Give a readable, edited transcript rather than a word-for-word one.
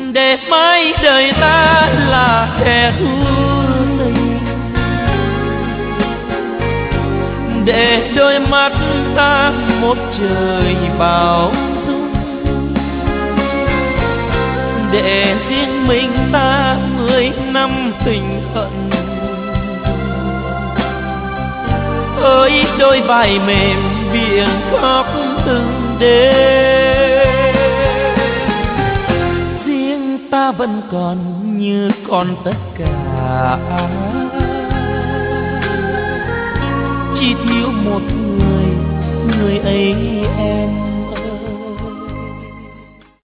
để mãi đời ta là kẻ hứa tình, để đôi mắt ta một trời bao dung, để riêng mình ta 10 năm tình hận. Ơi đôi vai mềm biển khóc từng đêm, riêng ta vẫn còn như còn tất cả, chỉ thiếu một người, người ấy em.